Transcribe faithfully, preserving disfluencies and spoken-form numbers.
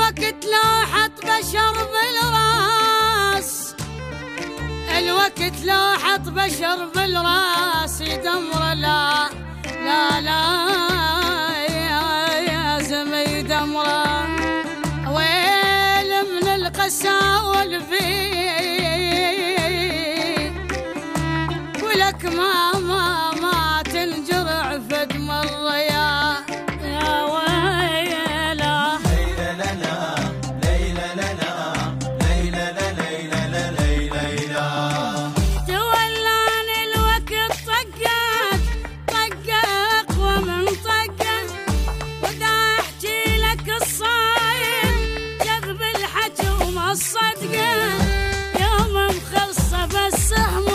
الوقت لو حط بشر بالراس، الوقت لو حط بشر بالراس يدمر. لا لا لا يا زمي يدمر. ويل من القساول فيه، ولك ما ما ما تنجرع فد مرة يا يا ويلا. ليلى لنا ليلى لنا ليلى ليلى ليلى ليلى. تولاني الوقت طقك طقك ومن طقك، ودا احكي لك الصاير جذب الحكي وما الصدقه، يوم مخصه بالسهم